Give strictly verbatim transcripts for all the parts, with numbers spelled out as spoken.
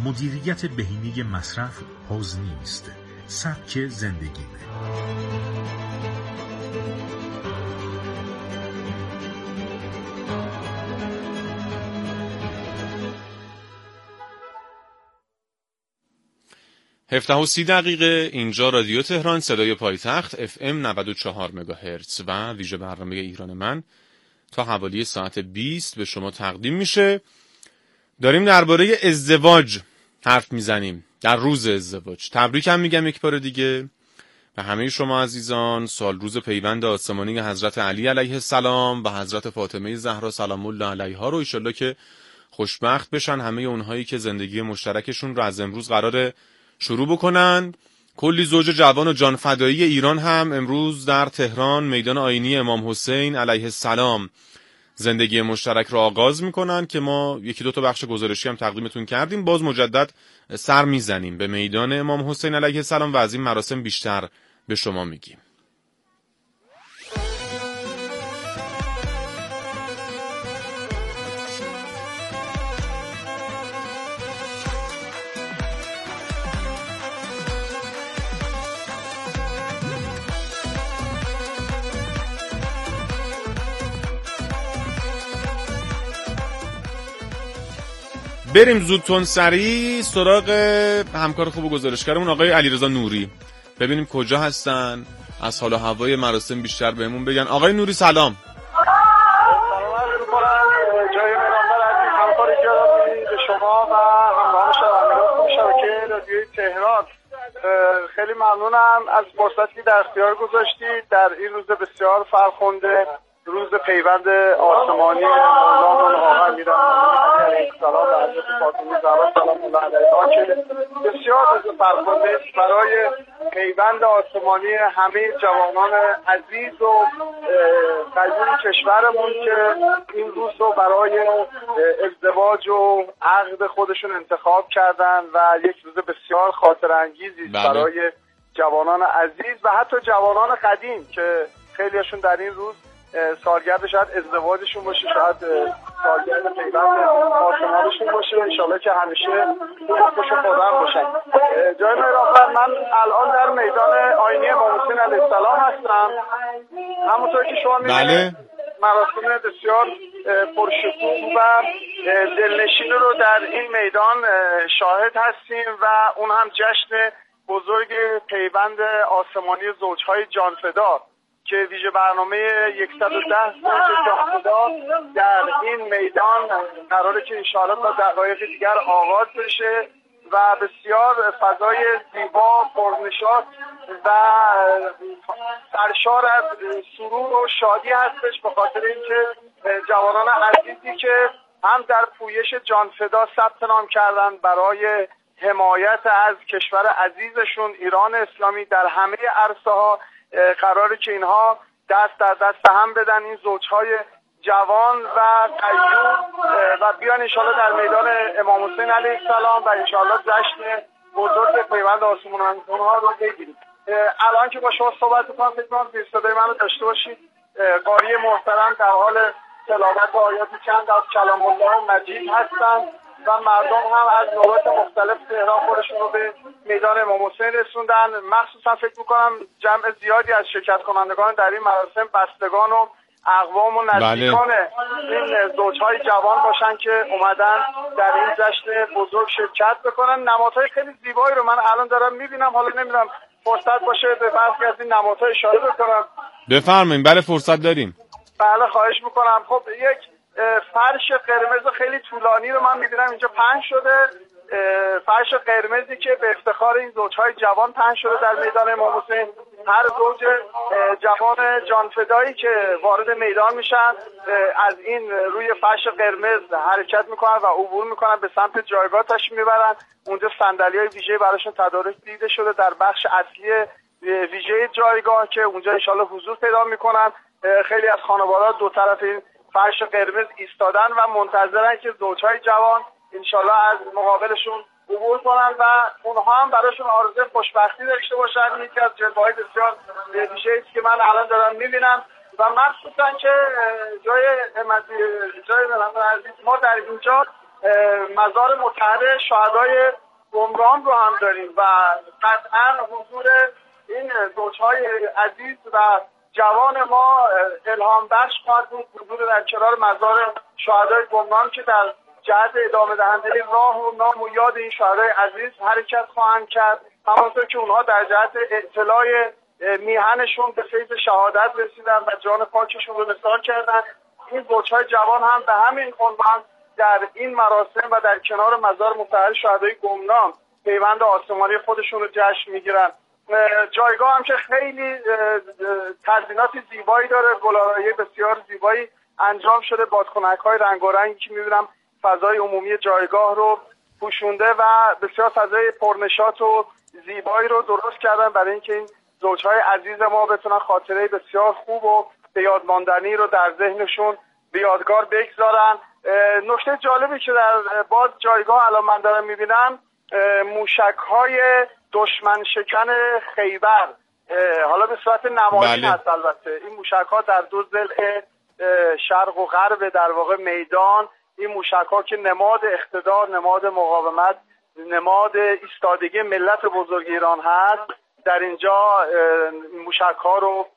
مدیریت بهینه مصرف حوض نیست، سبک زندگی. هفده و سی دقیقه اینجا رادیو تهران، صدای پایتخت، اف ام نود و چهار مگاهرتز و ویژه برنامه ایران من تا حوالی ساعت بیست به شما تقدیم میشه. داریم درباره ازدواج حرف میزنیم، در روز ازدواج. تبریک هم میگم یک بار دیگه به همه شما عزیزان. سال روز پیوند آسمانی حضرت علی علیه السلام و حضرت فاطمه زهرا سلام الله علیها رو ایشالله که خوشبخت بشن همه اونهایی که زندگی مشترکشون رو از امروز قراره شروع بکنن. کلی زوج جوان و جان فدایی ایران هم امروز در تهران میدان آیینی امام حسین علیه السلام زندگی مشترک را آغاز میکنن که ما یکی دو تا بخش گزارشی هم تقدیمتون کردیم. باز مجدد سر میزنیم به میدان امام حسین علیه السلام و از این مراسم بیشتر به شما میگیم. بریم زودتون سریع سراغ همکار خوب و گزارشگرمون آقای علیرضا نوری، ببینیم کجا هستن، از حال و هوای مراسم بیشتر بهمون بگن. آقای نوری سلام. سلام عرض می‌کنم جای مهران‌ور عزیز، همکار گرامی به شما و همراهان شنوندگان شبکه رادیوی تهران. خیلی ممنونم از فرصتی در اختیار گذاشتید در این روز بسیار فرخنده، روز پیوند آسمانی مولا العاقل امیرالمومنین علیه السلام و حضرت فاطمه زهرا سلام الله علیها که بسیار روز فرخنده است برای پیوند آسمانی همه جوانان عزیز و قیون کشورمون که این روز رو برای ازدواج و عقد خودشون انتخاب کردن و یک روز بسیار خاطر انگیزی است برای جوانان عزیز و حتی جوانان قدیم که خیلیشون در این روز سالگرد شاید ازدواجشون باشه، شاید سالگرد پیوند آسمانشون باشه. انشالله که همیشه خوش و خورم باشن. جای مهران‌ور، من الان در میدان آیینی امام حسین علیه السلام هستم. همونطور که شما می‌بینید مراسم بسیار پرشکوه و دلنشین رو در این میدان شاهد هستیم و اون هم جشن بزرگ پیوند آسمانی زوجهای جانفدا که ویژه برنامه صد و ده زوج جانفدا در این میدان قراره که انشاءالله تا دقایق دیگر آغاز بشه و بسیار فضای زیبا، پرنشاط و سرشار از سرور و شادی هستش به خاطر اینکه جوانان عزیزی که هم در پویش جانفدا ثبت نام کردن برای حمایت از کشور عزیزشون ایران اسلامی در همه عرصه‌ها، قراره که اینها دست در دست هم بدن، این زوجهای جوان و قیوم و بیان انشالله در میدان امام حسین علیه السلام و انشالله جشن بزرگ پیوند آسمانی ها رو بگیریم. الان که با شما صحبت می‌کنم فکر کنم زیر صدای منو داشته باشید. قاری محترم در حال تلاوت آیات چند از کلام الله مجید هستن و مردم هم از نقاط مختلف تهران خودشون رو به میدان امام حسین رسوندن. مخصوصا فکر میکنم جمع زیادی از شرکت کنندگان در این مراسم بستگان و اقوام و نزدیکان بله. این زوجهای جوان باشن که اومدن در این جشن بزرگ شرکت بکنن. نمادهای خیلی زیبایی رو من الان دارم میبینم، حالا نمیدونم فرصت باشه به برخی از این نمادها اشاره بکنم. بفرمایید. بله فرصت داریم. بله خواهش میکنم. خب یک فرش قرمز خیلی طولانی رو من میبینم اینجا پهن شده، فرش قرمزی که به افتخار این زوجهای جوان پهن شده در میدان امام حسین. هر زوج جوان جانفدایی که وارد میدان میشن از این روی فرش قرمز حرکت میکنن و عبور میکنن به سمت جایگاه تشریف میبرن. اونجا صندلی‌های ویژه براشون تدارک دیده شده در بخش اصلی ویژه جایگاه که اونجا انشالله حضور پیدا میکنن. خیلی از خانواده‌ها دو طرف این فرش قرمز ایستادن و منتظرن که زوجهای جوان انشالله از مقابلشون عبور کنن و اونها هم براشون آرزوی خوشبختی داشته باشن. یکی از جلوه‌های بسیار ویژه‌ای است که من الان دارم می‌بینم و مخصوصا که جای جای عزیز ما در اینجا مزار متحد شهدای قمران رو هم داریم و قطعا حضور این زوجهای عزیز و جوان ما الهام بخش خواهد بود. حضور در کنار مزار شهدای قمران که در جهت ادامه دهنده راه و نام و یاد این شهدای عزیز حرکت خواهند کرد، همانطور که اونها در جهت اطلاع میهنشون به فیض شهادت رسیدن و جان پاکشون رو نثار کردن. این زوجهای جوان هم به همین عنوان در این مراسم و در کنار مزار متحد شهدای گمنام پیوند آسمانی خودشون رو جشن میگیرن. جایگاه هم که خیلی تزیینات زیبایی داره، گل‌آرایی بسیار زیبایی انجام شده، بادکنک‌های رنگارنگی که می‌بینم فضای عمومی جایگاه رو پوشونده و بسیار فضای پرنشاط و زیبایی رو درست کردن برای اینکه این زوجهای عزیز ما بتونن خاطره بسیار خوب و به یاد ماندنی رو در ذهنشون به یادگار بگذارن. نکته جالبی که در باز جایگاه الان من دارم می‌بینم موشک‌های دشمن شکن خیبر، حالا به صورت نمادین بله. هست. البته این موشک‌ها در دو ضلع شرق و غرب در واقع میدان، این موشک‌ها که نماد اقتدار، نماد مقاومت، نماد ایستادگی ملت بزرگ ایران هست، در اینجا موشک‌ها رو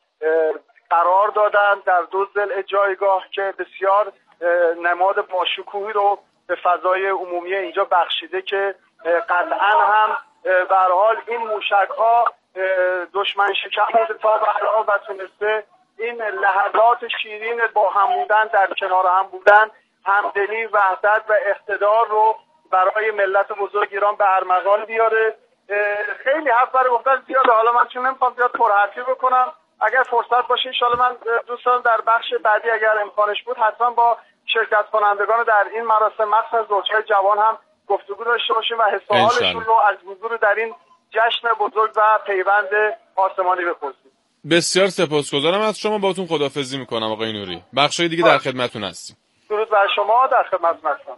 قرار دادن در دو ضلع جایگاه که بسیار نماد باشکوهی رو به فضای عمومی اینجا بخشیده که قطعا هم به هر حال این موشک‌ها دشمن شکن بوده تا به الان و تونسته این لحظات شیرین با هم بودن، در کنار هم بودن، همدلی، وحدت و اقتدار رو برای ملت بزرگ ایران به ارمغان بیاره. خیلی حرف برای گفتن زیاده، حالا من چون نمیخوام زیاد پرحرفی بکنم، اگر فرصت باشه ان شاءالله من دوستان در بخش بعدی اگر امکانش بود حتما با شرکت کنندگان در این مراسم مخصوصا زوجهای جوان هم گفتگو داشته باشیم و حس و حالشون رو از حضور در این جشن بزرگ و پیوند آسمانی بپرسیم. بسیار سپاسگزارم از شما، باهاتون خداحافظی میکنم آقای نوری. بخشای دیگه در خدمتتون هستیم. درود بر شما، در خدمتتون هستم.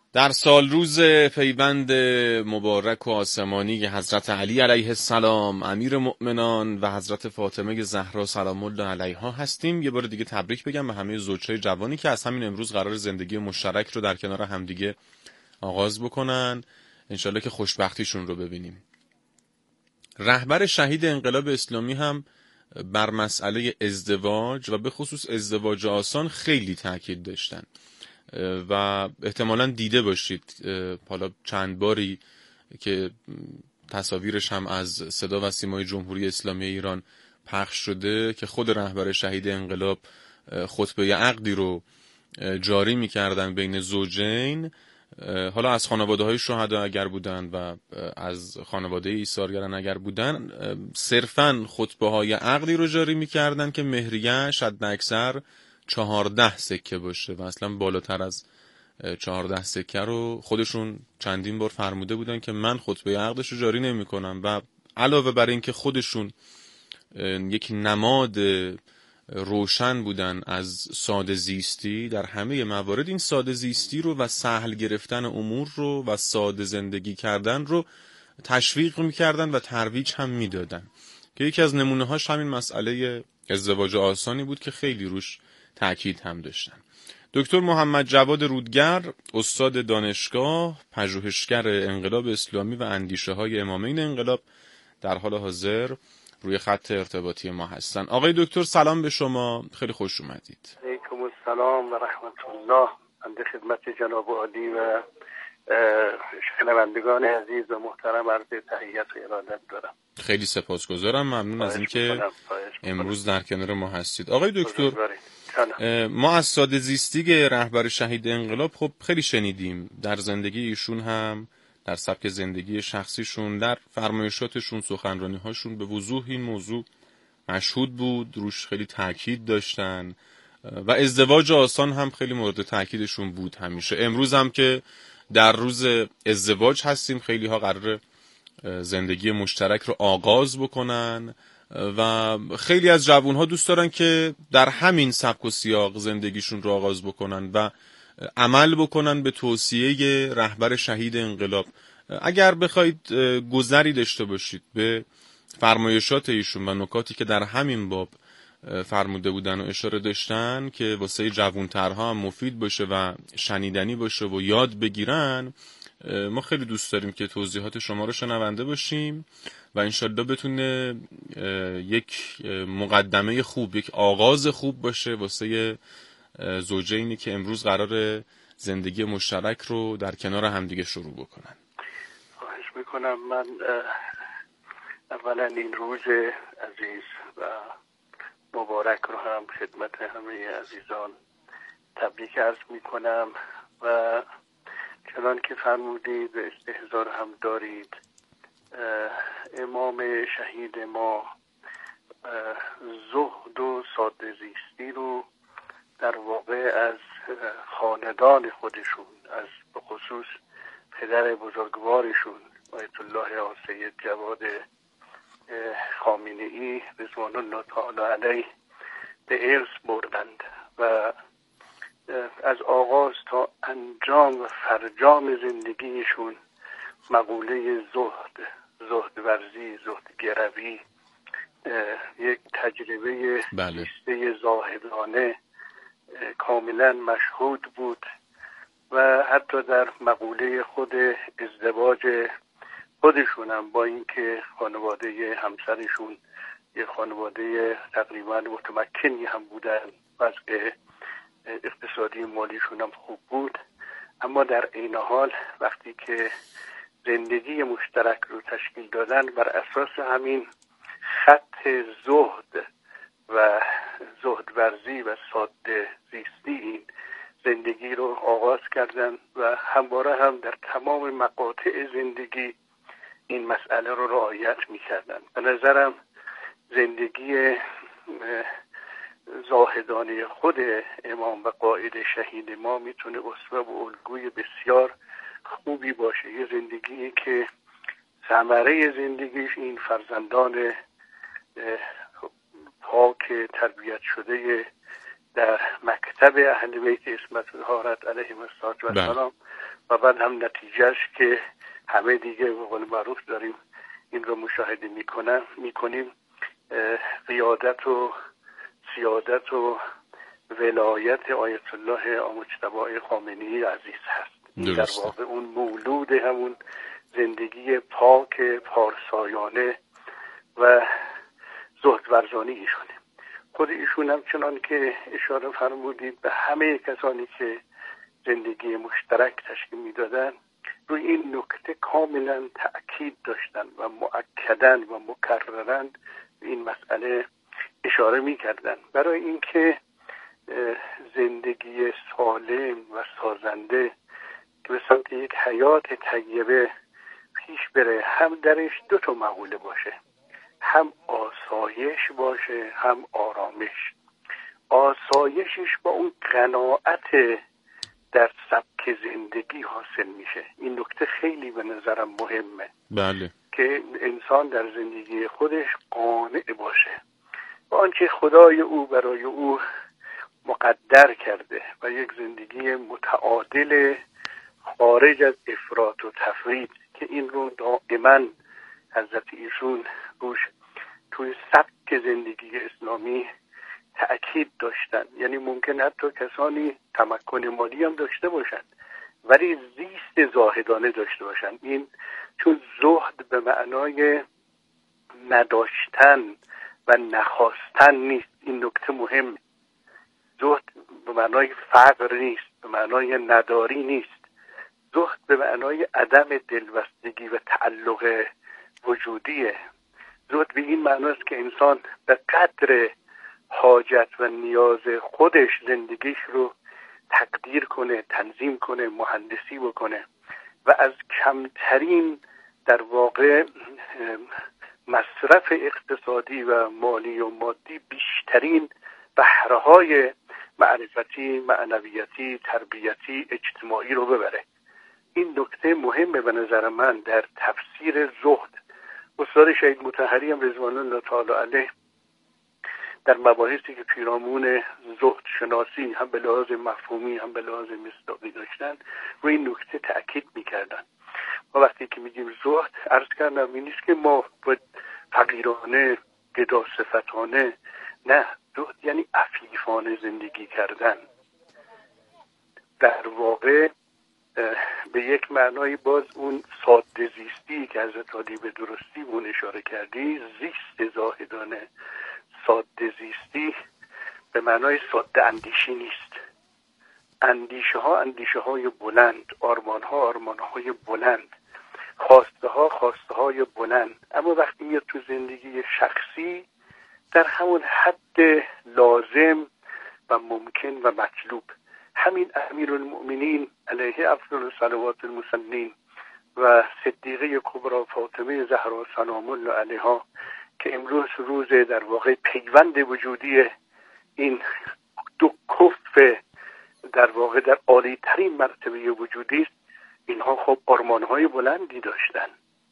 در سال روز پیوند مبارک و آسمانی حضرت علی علیه السلام امیر مؤمنان و حضرت فاطمه زهرا سلام الله علیها هستیم. یه بار دیگه تبریک بگم به همه زوجهای جوانی که از همین امروز قرار زندگی مشترک رو در کنار همدیگه آغاز بکنن، انشالله که خوشبختیشون رو ببینیم. رهبر شهید انقلاب اسلامی هم بر مسئله ازدواج و به خصوص ازدواج آسان خیلی تاکید داشتن و احتمالاً دیده باشید حالا چند باری که تصاویرش هم از صدا و سیمای جمهوری اسلامی ایران پخش شده که خود رهبر شهید انقلاب خطبه عقدی رو جاری می‌کردن بین زوجین، حالا از خانواده های شهدا اگر بودن و از خانواده ایثارگران اگر بودن، صرفاً خطبه های عقدی رو جاری می‌کردن که مهریه‌اش حداکثر چهارده سکه باشه و اصلا بالاتر از چهارده سکه رو خودشون چندین بار فرموده بودن که من خطبه عقدش رو جاری نمی کنم. و علاوه بر این که خودشون یک نماد روشن بودن از ساده زیستی، در همه موارد این ساده زیستی رو و سهل گرفتن امور رو و ساده زندگی کردن رو تشویق میکردن و ترویج هم میدادن که یکی از نمونه هاش همین مسئله ازدواج آسانی بود که خیلی روش تأکید هم داشتن. دکتر محمد جواد رودگر، استاد دانشگاه، پژوهشگر انقلاب اسلامی و اندیشه های امامین انقلاب، در حال حاضر روی خط ارتباطی ما هستن. آقای دکتر سلام به شما، خیلی خوش اومدید. علیکم السلام و رحمت الله. بنده خدمت جناب عالی و شنوندگان عزیز و محترم عرض تحیت و ارادت دارم. خیلی سپاسگزارم، ممنون از اینکه امروز در کنار ما هستید. آقای دکتر، ما از ساده زیستی رهبر شهید انقلاب خب خیلی شنیدیم، در زندگی ایشون هم، در سبک زندگی شخصیشون، در فرمایشاتشون، سخنرانی‌هاشون به وضوح این موضوع مشهود بود، روش خیلی تاکید داشتن و ازدواج آسان هم خیلی مورد تاکیدشون بود همیشه. امروز هم که در روز ازدواج هستیم، خیلی ها قراره زندگی مشترک رو آغاز بکنن و خیلی از جوانها دوست دارن که در همین سبک و سیاق زندگیشون رو آغاز بکنن و عمل بکنن به توصیه رهبر شهید انقلاب. اگر بخواید گذری داشته باشید به فرمایشات ایشون و نکاتی که در همین باب فرموده بودن و اشاره داشتن که واسه جوانترها هم مفید باشه و شنیدنی باشه و یاد بگیرن، ما خیلی دوست داریم که توضیحات شما رو شنونده باشیم و انشالله بتونه یک مقدمه خوب، یک آغاز خوب باشه واسه زوجینی که امروز قرار زندگی مشترک رو در کنار همدیگه شروع بکنن. خواهش میکنم. من اولا این روز عزیز و مبارک رو هم خدمت همه عزیزان تبریک عرض میکنم و چنان که فرمودید و استحضار هم دارید، امام شهید ما زهد و ساده زیستی رو در واقع از خاندان خودشون، از به خصوص پدر بزرگوارشون آیت الله سید جواد خامنه‌ای رضوان الله تعالی علیه به ارث بردند و از آغاز تا انجام و فرجام زندگیشون مقوله زهد، زهد ورزی، زهد گروی، یک تجربه زیسته زاهدانه کاملا مشهود بود و حتی در مقوله خود ازدواج خودشون هم، با اینکه خانواده همسرشون یک خانواده تقریبا متمکنی هم بودن، وضع اقتصادی مالیشون هم خوب بود، اما در عین حال وقتی که زندگی مشترک رو تشکیل دادن، بر اساس همین خط زهد و زهد ورزی و ساده زیستی این زندگی رو آغاز کردن و همواره هم در تمام مقاطع زندگی این مسئله رو رعایت می‌کردن. به نظرم زندگی زاهدانه خود امام و قائد شهید ما میتونه اسوه و الگوی بسیار خوبی باشه. یه زندگی که ثمره زندگیش این فرزندان پاک تربیت شده در مکتب اهل بیت عصمت طهارت علیهم السلام و بعد هم نتیجهش که همه دیگه به قول معروف داریم این رو مشاهده میکنن میکنیم قیادت و سیادت و ولایت آیت الله مجتبی خامنه‌ای عزیز هست. این در واقع اون مولود همون زندگی پاک پارسایانه و زهد ورزانی ایشونه. خود ایشون هم چنان که اشاره فرمودید به همه کسانی که زندگی مشترک تشکیل میدادن روی این نکته کاملا تأکید داشتن و مؤکداً و مکرراً این مسئله اشاره میکردن برای اینکه زندگی سالم و سازنده که به سمت یک حیات طیبه پیش بره هم درش دو تا مقوله باشه، هم آسایش باشه هم آرامش. آسایشش با اون قناعت در سبک زندگی حاصل میشه. این نکته خیلی به نظرم مهمه. بله. که انسان در زندگی خودش قانع باشه با آنچه خدای او برای او مقدر کرده و یک زندگی متعادل خارج از افراط و تفرید که این رو دائما حضرت ایشون روش توی سبک زندگی اسلامی تأکید داشتن. یعنی ممکن حتی کسانی تمکن مالی هم داشته باشن ولی زیست زاهدانه داشته باشن. این چون زهد به معنای نداشتن و نخواستن نیست، این نکته مهم. زهد به معنای فقر نیست، به معنای نداری نیست. زهد به معنای عدم دلبستگی و تعلق وجودیه. زهد به این معناست که انسان به قدر حاجت و نیاز خودش زندگیش رو تقدیر کنه، تنظیم کنه، مهندسی بکنه و از کمترین در واقع مصرف اقتصادی و مالی و مادی بیشترین بهره‌های معرفتی، معنویتی، تربیتی، اجتماعی رو ببره. این نکته مهمه به نظر من در تفسیر زهد. استاد شهید مطهری هم رضوان الله تعالی علیه در مباحثی که پیرامون زهد شناسی هم به لحاظ مفهومی هم به لحاظ مصداقی داشتن روی این نکته تأکید میکردن. و وقتی که میگیم زهد عرض کردم این نیست که ما فقیرانه گدا صفتانه، نه، زهد یعنی عفیفانه زندگی کردن. در واقع به یک معنای باز اون ساده زیستی که حضرت علی به درستی اون اشاره کردی، زیست زاهدانه، ساده زیستی به معنای ساده اندیشی نیست. اندیشه ها اندیشه های بلند، آرمان ها آرمان های بلند، خواسته ها خواسته های بلند، اما وقتی میاد تو زندگی شخصی در همون حد لازم و ممکن و مطلوب. همین امیرالمؤمنین علیه افضل الصلوات المسلمین و صدیقه کبری فاطمه زهرا سلام الله علیها که امروز روز در واقع پیوند وجودی این دو کف در واقع در عالی ترین مرتبه وجودی است، اینها خب آرمان‌های بلندی داشتن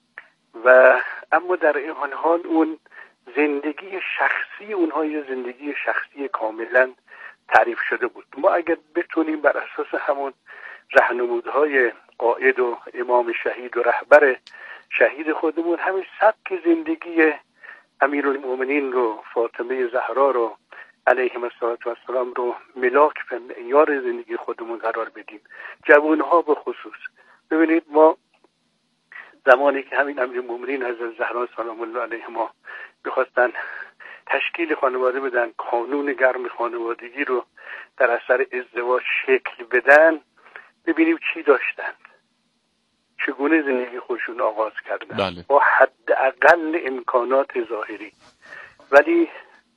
و اما در این حال اون زندگی شخصی اونها یه زندگی شخصی کاملا تعریف شده بود. ما اگر بتونیم بر اساس همون راهنمودهای قائد و امام شهید و رهبر شهید خودمون همین سبک زندگی امیرالمؤمنین رو، فاطمه زهرا رو علیهم السلام رو ملاک و معیار زندگی خودمون قرار بدیم، جوانها به خصوص. ببینید ما زمانی که همین امیرالمؤمنین حضرت زهرا سلام الله علیهما می‌خواستن تشکیل خانواده بدن، قانون گرم خانوادگی رو در اثر ازدواج شکل بدن، ببینیم چی داشتن، چگونه زندگی خودشون آغاز کردن. بله. با حداقل امکانات ظاهری، ولی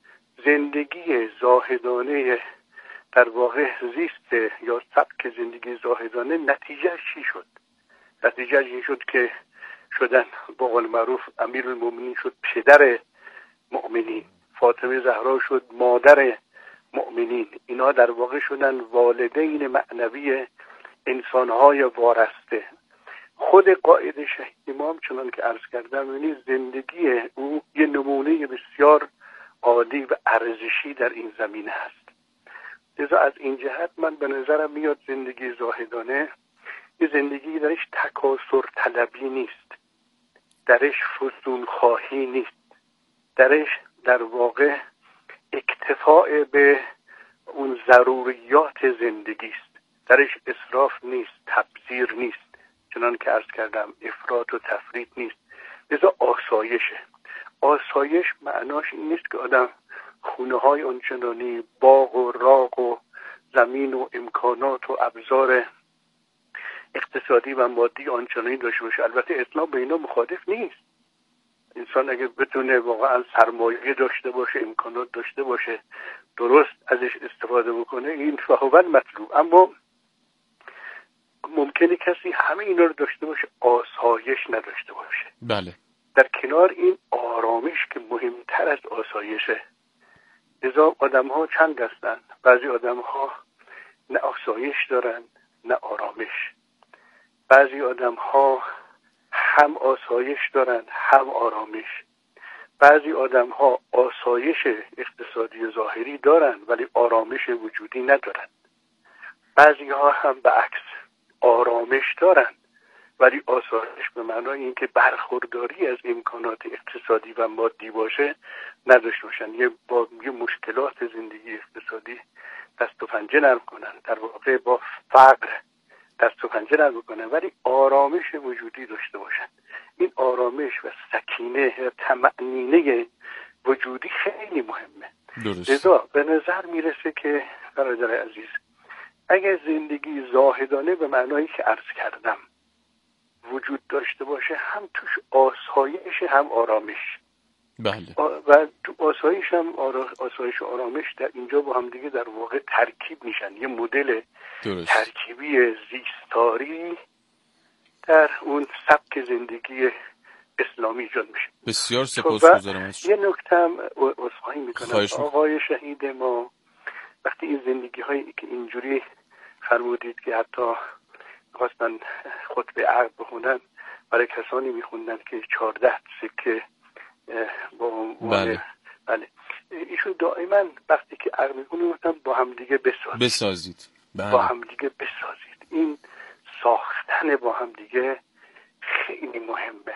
زندگی زاهدانه در واقع زیست یا سبک زندگی زاهدانه نتیجه چی شد؟ نتیجه این شد که شدن با قول معروف امیرالمؤمنین شد پدر مؤمنین، فاطمه زهرا شد مادر مؤمنین. اینا در واقع شدن والدین معنوی انسانهای وارسته. خود قائد شهید امام چنان که عرض کردم یعنی زندگی او یه نمونه بسیار عالی و ارزشی در این زمینه هست. لذا از این جهت من به نظرم میاد زندگی زاهدانه این زندگی درش تکاثر طلبی نیست، درش فزون خواهی نیست، درش در واقع اکتفاء به اون ضروریات زندگی است، درش اسراف نیست، تبذیر نیست، چنان که عرض کردم افراط و تفریط نیست، لذا آسایشه. آسایش معناش این نیست که آدم خونه های آنچنانی، باغ و راغ و زمین و امکانات و ابزار اقتصادی و مادی آنچنانی داشته باشه. البته اسلام به اینا مخالف نیست. انسان اگه بتونه واقعا سرمایه داشته باشه، امکانات داشته باشه، درست ازش استفاده بکنه، این فهوان مطلوب. اما ممکنه کسی همه اینا رو داشته باشه، آسایش نداشته باشه. بله. در کنار این آرامش که مهمتر از آسایشه. لذا آدم ها چند هستن؟ بعضی آدم ها نه آسایش دارن نه آرامش. بعضی آدم ها هم آسایش دارن هم آرامش. بعضی آدم ها آسایش اقتصادی ظاهری دارن ولی آرامش وجودی ندارن. بعضی ها هم به عکس آرامش دارن ولی آسایش به معنای اینکه برخورداری از امکانات اقتصادی و مادی باشه نداشته باشن. یه با یه مشکلات زندگی اقتصادی دست و پنجه نرم کنن، در واقع با فقر دست و پنجه نرم کنن ولی آرامش وجودی داشته باشن. این آرامش و سکینه، طمأنینه وجودی خیلی مهمه. درست. لذا به نظر میرسه که برادر عزیز، اگر زندگی زاهدانه به معنایی که عرض کردم وجود داشته باشه، هم توش آسایش هم آرامش. بله. و تو آسایش هم آسایش و آرامش در اینجا با هم دیگه در واقع ترکیب میشن. یه مدل درست. ترکیبی زیستاری در اون سبک زندگی اسلامی ایجاد میشه. بسیار سپاسگزارم از شما. یه نکته هم عذرخواهی میکنم آقای شهید ما، وقتی این زندگی هایی که اینجوری فرمودید که حتی خواستن خطبه عقد بخونن، برای کسانی میخوندن که چهارده سکه با بله. بله ایشون دائما وقتی که عقد میکنن گفتن با هم دیگه بسازید بسازید بله. با هم دیگه بسازید. این ساختن با هم دیگه خیلی مهمه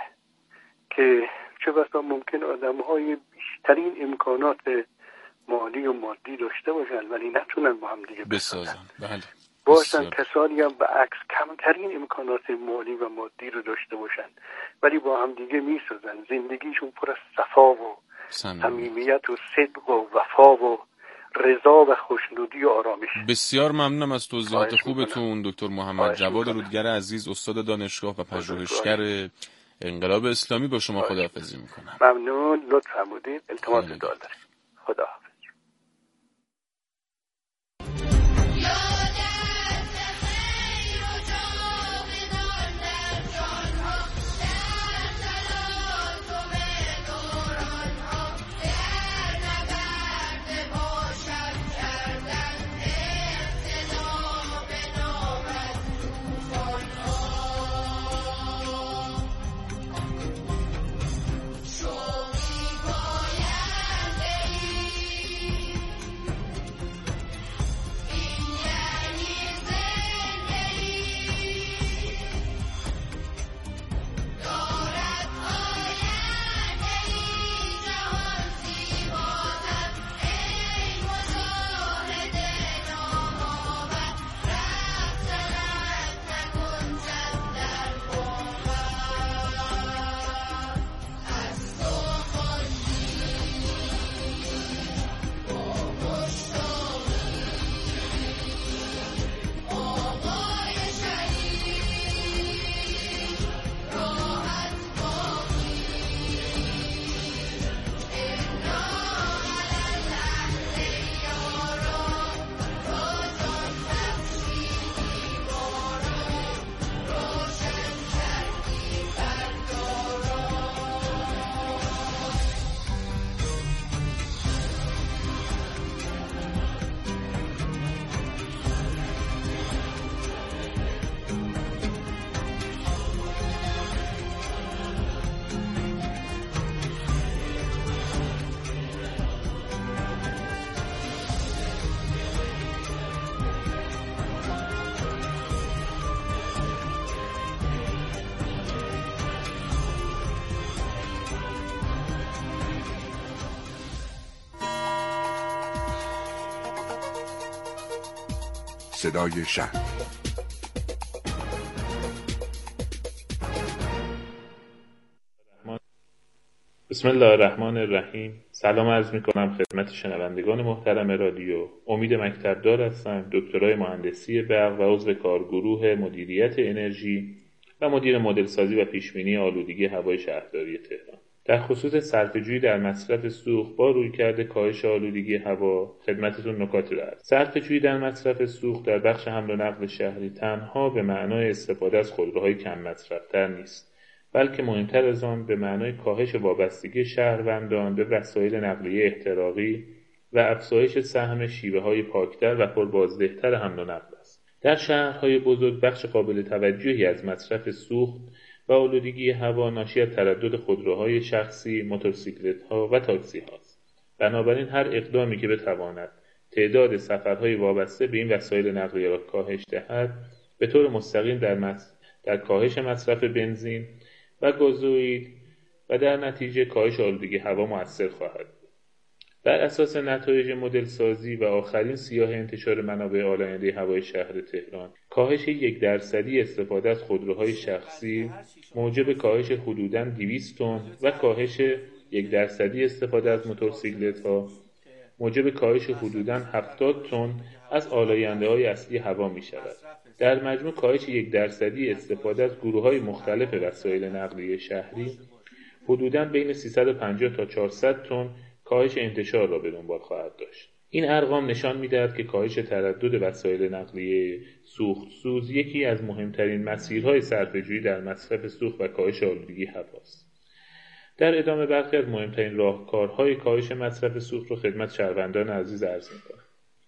که چه بسا ممکن آدم های بیشترین امکانات مالی و مادی داشته باشن ولی نتونن با هم دیگه بسازن. بله. باشن کسانی هم به عکس کمترین امکانات مالی و مادی رو داشته باشن ولی با هم دیگه میسازن. زندگیشون پر از صفا و صمیمیت و صدق و وفا و رضا و خوشنودی و آرامش. بسیار ممنونم از توضیحات خوبتون دکتر محمد جواد رودگر عزیز، استاد دانشگاه و پژوهشگر انقلاب اسلامی. با شما خداحافظی میکنم. ممنون، لطف فرمودید. التماس دعا دارم. خدا صدای شهر. بسم الله الرحمن الرحیم. سلام عرض می کنم خدمت شنوندگان محترم رادیو. امید مکتبدار هستم، دکترای مهندسی برق و عضو کارگروه مدیریت انرژی و مدیر مدل سازی و پیشبینی آلودگی هوای شهرداری تهران. در خصوص صرفه‌جویی در مصرف سوخت با رویکرد کاهش آلودگی هوا خدمتتون نکاتی دارم. صرفه‌جویی در مصرف سوخت در بخش حمل و نقل شهری تنها به معنای استفاده از خودروهای کم مصرف‌تر نیست، بلکه مهمتر از آن به معنای کاهش وابستگی شهروندان به وسایل نقلیه احتراقی و افزایش سهم شیوه‌های پاکتر و پربازدهتر حمل و نقل است. در شهرهای بزرگ بخش قابل توجهی از مصرف سوخت و آلودگی هوا ناشی از تردد خودروهای شخصی، موتورسیکلت‌ها و تاکسی‌هاست. بنابراین هر اقدامی که بتواند تعداد سفرهای وابسته به این وسایل نقلیه را کاهش دهد، به طور مستقیم در مص... در کاهش مصرف بنزین و گازوئیل و در نتیجه کاهش آلودگی هوا مؤثر خواهد بود. بر اساس نتایج مدل سازی و آخرین سیاح انتشار منابع آلاینده هوای شهر تهران، کاهش یک درصدی استفاده از خودروهای شخصی موجب کاهش حدوداً دویست تن و کاهش یک درصدی استفاده از موتورسیکلت‌ها موجب کاهش حدوداً هفتاد تن از آلاینده‌های اصلی هوا می‌شود. در مجموع کاهش یک درصدی استفاده از گروه‌های مختلف وسایل نقلیه شهری حدوداً بین سیصد و پنجاه تا چهارصد تن کاهش انتشار را به دنبال خواهد داشت. این ارقام نشان می‌دهد که کاهش تردد وسایل نقلیه سوخت سوز یکی از مهمترین مسیرهای صرفه‌جویی در مصرف سوخت و کاهش آلودگی هواست. در ادامه برخی از مهمترین راهکارهای کاهش مصرف سوخت را خدمت شهروندان عزیز عرض می‌کنم.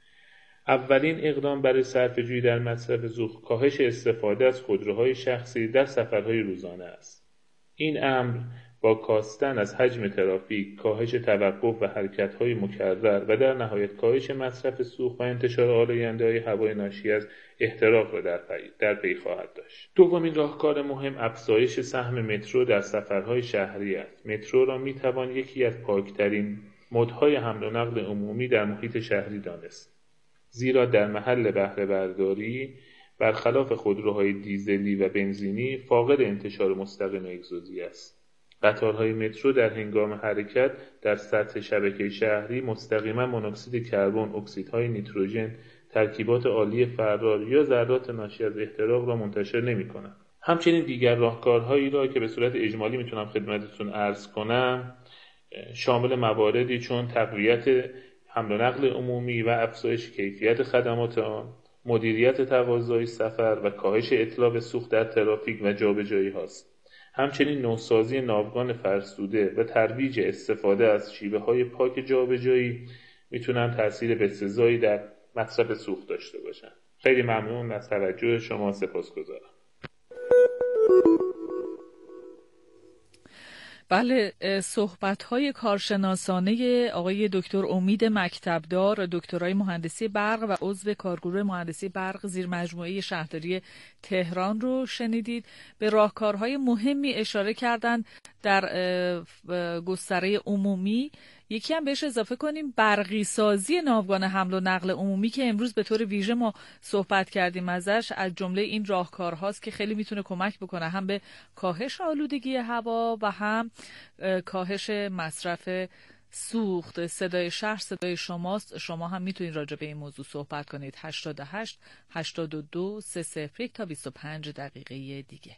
اولین اقدام برای صرفه‌جویی در مصرف سوخت کاهش استفاده از خودروهای شخصی در سفرهای روزانه است. این امر با کاستن از حجم ترافیک، کاهش توقف و حرکت‌های مکرر و در نهایت کاهش مصرف سوخت و انتشار آلاینده‌های هوای ناشی از احتراق را در پی در پی خواهد داشت. دومین راهکار مهم افزایش سهم مترو در سفرهای شهری است. مترو را می‌توان یکی از پاکترین مدهای حمل و نقل عمومی در محیط شهری دانست، زیرا در محل بهره برداری برخلاف خودروهای دیزلی و بنزینی فاقد انتشار مستقیم اگزوزی است. قطارهای مترو در هنگام حرکت در سطح شبکه شهری مستقیما مونوکسید کربن، اکسیدهای نیتروژن، ترکیبات عالی فرار یا ذرات ناشی از احتراق را منتشر نمی‌کنند. همچنین دیگر راهکارهایی را که به صورت اجمالی میتونم خدمتتون عرض کنم شامل مواردی چون تقویت حمل و نقل عمومی و افزایش کیفیت خدمات آن، مدیریت تقاضای سفر و کاهش اتلاف سوخت در ترافیک و جابجایی هاست. همچنین نوسازی ناوگان فرسوده و ترویج استفاده از شیوه‌های پاک جابجایی میتونن تأثیر بسزایی در مصرف سوخت داشته باشن. خیلی ممنون از توجه شما، سپاسگزارم. بله، صحبت‌های کارشناسانه آقای دکتر امید مکتبدار، دکترای مهندسی برق و عضو کارگروه مهندسی برق زیر مجموعه شهرداری تهران رو شنیدید. به راهکارهای مهمی اشاره کردند در گستره عمومی. یکی هم بهش اضافه کنیم برقی سازی ناوگان حمل و نقل عمومی که امروز به طور ویژه ما صحبت کردیم ازش، از جمله این راهکارهاست که خیلی میتونه کمک بکنه هم به کاهش آلودگی هوا و هم کاهش مصرف سوخت. صدای شهر صدای شماست، شما هم میتونید راجع به این موضوع صحبت کنید. هشتاد و هشت هشتاد و دو سه صفر یک تا بیست و پنج دقیقه دیگه.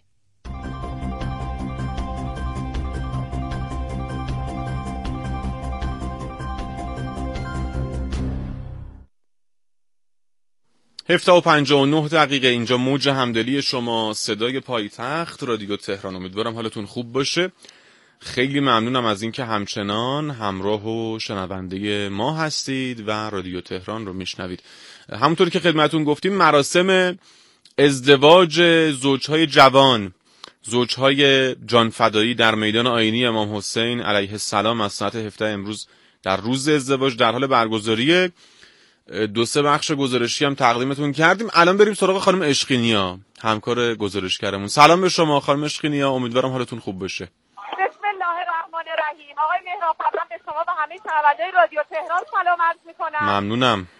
هفده و پنجاه و نه دقیقه اینجا موج همدلی شما، صدای پایتخت رادیو تهران. امیدوارم حالتون خوب باشه. خیلی ممنونم از اینکه همچنان همراه و شنونده ما هستید و رادیو تهران رو میشنوید. همونطور که خدمتون گفتیم مراسم ازدواج زوجهای جوان، زوجهای جانفدایی در میدان آیینی امام حسین علیه السلام از ساعت هفده امروز در روز ازدواج در حال برگزاریه. دو سه بخش گزارشی هم تقدیمتون کردیم. الان بریم سراغ خانم عشقینیا، همکار گزارشگرمون. سلام به شما خانم عشقینیا، امیدوارم حالتون خوب باشه. بسم الله الرحمن الرحیم. آقای مهران، به شما و همه شنوندگان رادیو تهران سلام عرض می‌کنم. ممنونم.